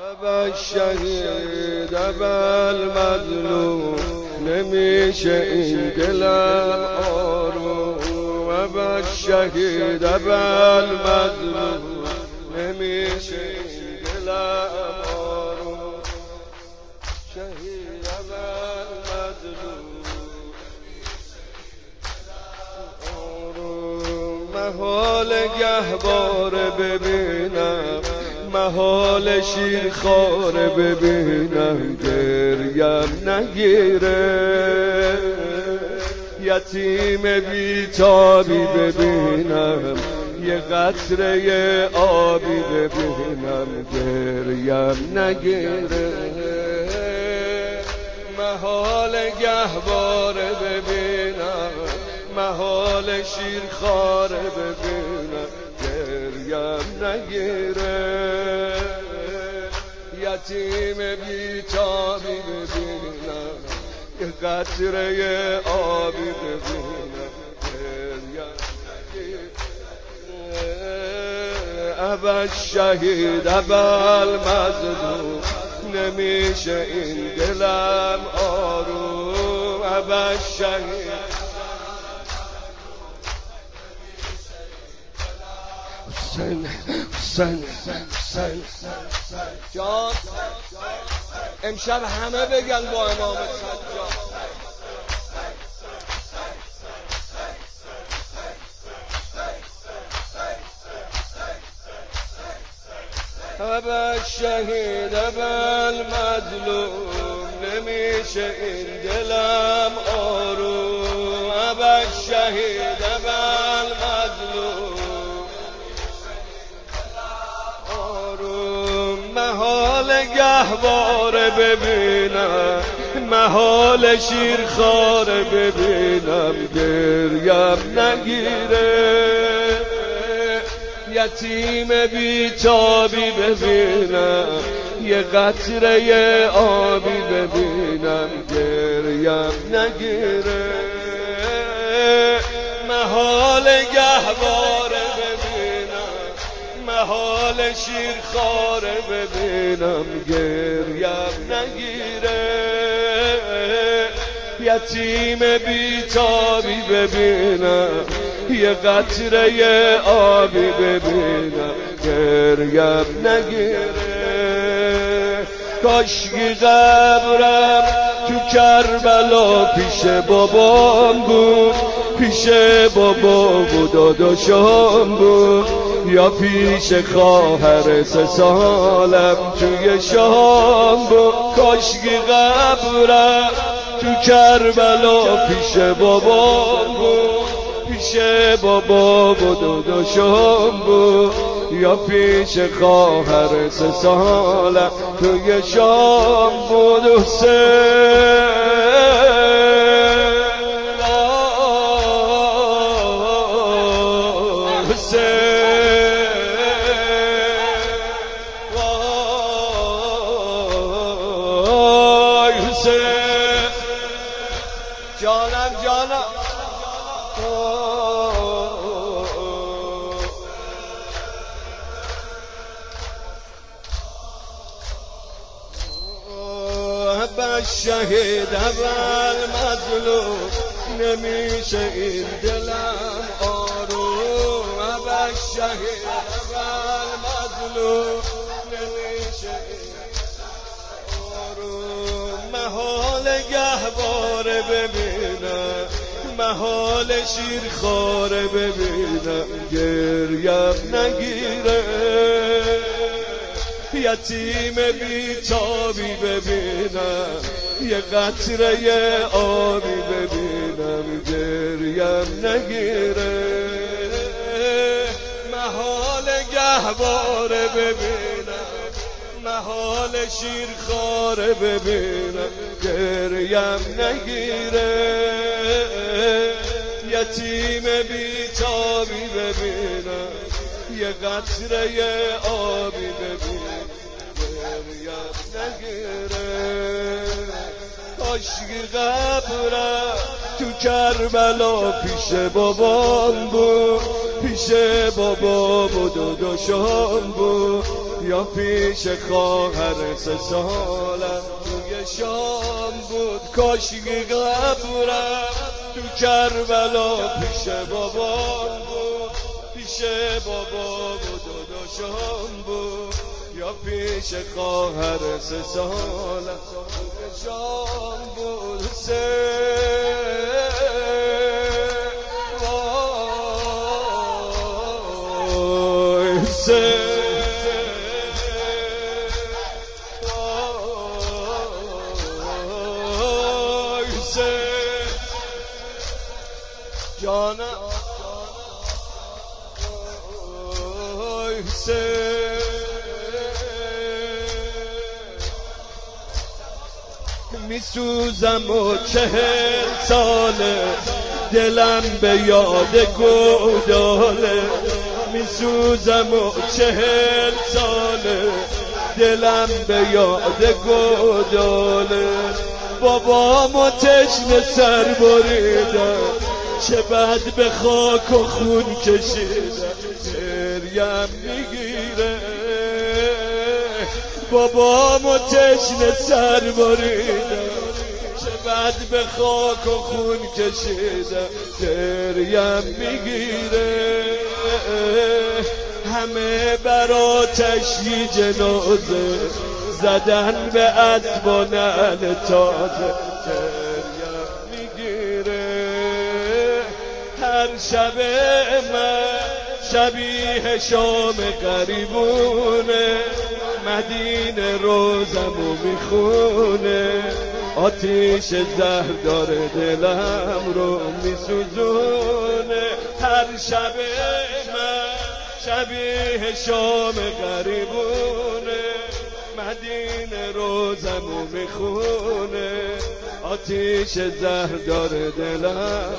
ابا شهید ابا المظلوم نمیشه این دلم آروم ابا شهید ابا المظلوم نمیشه این دلم آروم شهید ابا المظلوم محال گهواره ببینم محال شیرخواره ببینم گریم نگیره یتیم بیتابی ببینم یه قطره آبی ببینم گریم نگیره محال گهواره ببینم محال شیرخواره ببینم گریم نگیره یتیم بیتابی ببینم یه قطره آبی ببینم گریم نگیره ابا شهید ابا المظلوم نمیشه این دلم آروم ابا شهید حسین جان امشب همه بگن با امام سجاد ابا شهید ابا المظلوم نمیشه این دلم آروم ابا شهید ابا المظلوم محال گهواره ببینم محال شیرخواره ببینم گریم نگیره یتیم بیتابی ببینم یه قطره آبی ببینم گریم نگیره محال گهواره محال شیرخواره ببینم گریم نگیره یتیم بیتابی ببینم یه قطره آبی ببینم گریم نگیره کاشکی قبرم تو کربلا پیش بابام بود پیش بابا و داداشام بود یا پیش خواهر 3 سالم توی شام بود کاشکی قبرم تو کربلا پیش بابام بود پیش بابا و داداشام بود یا پیش خواهر 3 سالم توی شام بود حسین جانم ابا شهید ابا المظلوم نمیشه این دلم آروم ابا شهید ابا المظلوم نمیشه محال گهواره ببینم محال شیرخواره ببینم گریم نگیره یتیم بیتابی ببینم یه قطره آبی ببینم گریم نگیره محال گهواره ببینم محال شیرخواره ببینم گریم نگیره یتیم بیتابی ببینم یه قطره آبی ببینم گریم نگیره کاشکی قبرم تو کربلا پیش بابام بود پیش بابا و داداشام بود یا پیش خواهر 3 سالم توی شام بود کاشکی قبرم تو کربلا پیش بابام بود پیش بابا بود و داشام بود یا پیش خواهر 3 سالم توی شام بود جانم میسوزم و 40 ساله دلم به یاد گوداله میسوزم و 40 ساله دلم به یاد گوداله بابامو تشنه سر بریدم چه بد به خاک و خون کشیدم گریم میگیره بابامو تشنه سر بریدم چه بد به خاک و خون کشیدم گریم میگیره همه بر آتشی جنازه زدن به اسب و نعل تازه گریم میگیره هر شب من شبیه شام غریبونه مدینه روزمو میخونه آتیش زهر داره دلم رو میسوزونه هر شب من شبیه شام غریبونه مدینه روزمو میخونه آتیش زهر داره دلم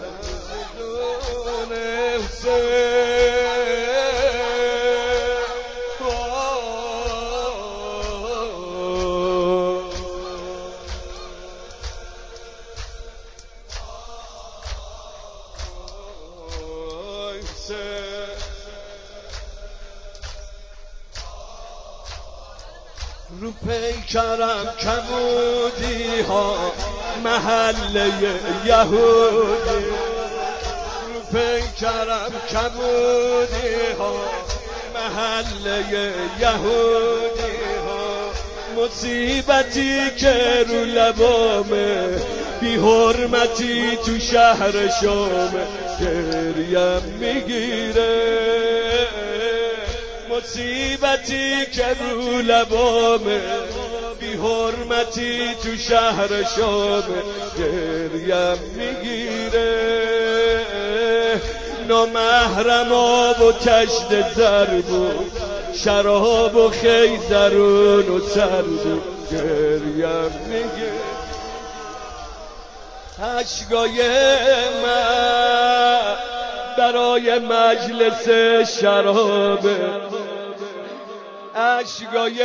رو پیکرم کبودی ها محله یهودی رو پیکرم کبودی ها محله یهودی ها مصیبتی که رو لبامه بی حرمتی تو شهر شامه گریم میگیره مصیبتی که رو لبامه بی حرمتی تو شهر شامه گریم میگیره نامحرم آب و کشت زر بود شراب و خیزرون و سر بود گریم میگیره اشکای من برای مجلس شرابه اشکای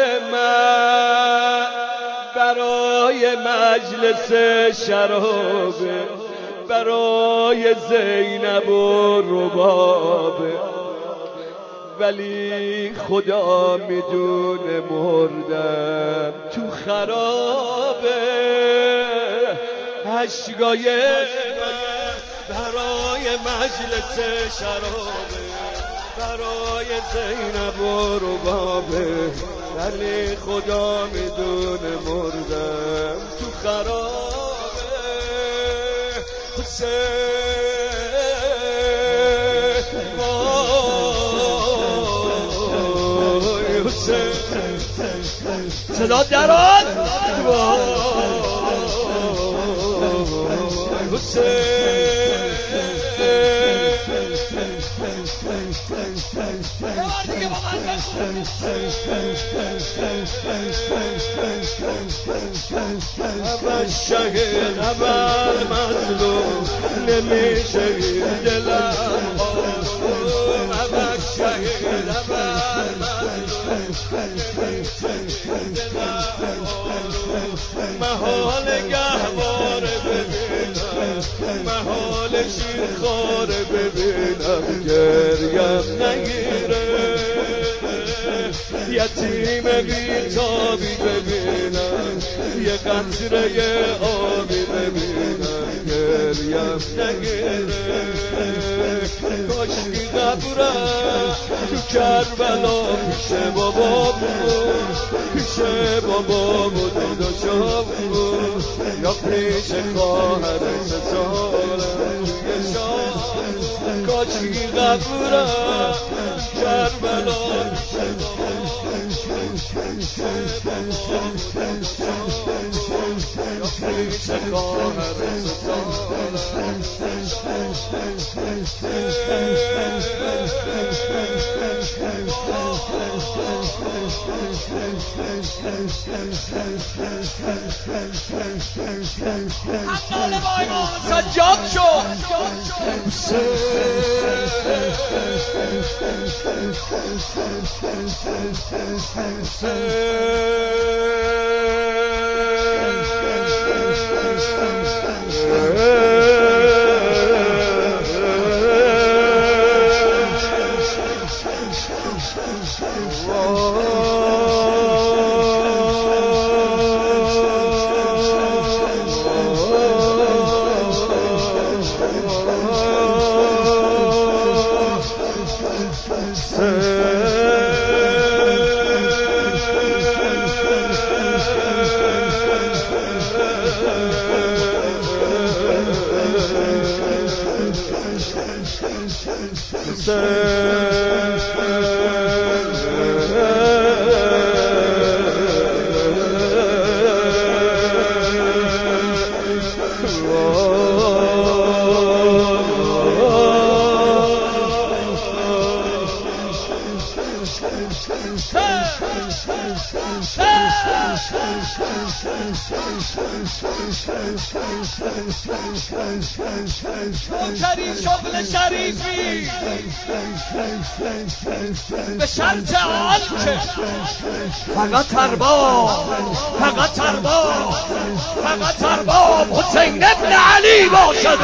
من برای مجلس شرابه برای زینب و ربابه ولی خدا میدونه مردم تو خرابه اشکای برای مجلس شرابه برای زینب و ربابه ولی خدا میدونه مردم تو خرابه صدا دران اول شهید اول مظلوم نمیشه دلم اول شهید اول محال گهواره ببینم محال شیرخواره ببینم گریم نگیره یتیم بیتابی ببینم، یه قطره آبی ببینم گریم نگیره. کاشکی قبرم تو کربلا پیش بابا بود، پیش بابا بود و داشا بود، یا پیش خواهر ستارم توی شام. کاشکی قبرم تو کربلا پیش بابا پیش خواهر ستارم. حمال با ایمان سجاد شد. نوکری شغل شریفی به شرط آنکه فقط ارباب حسین ابن علی باشد.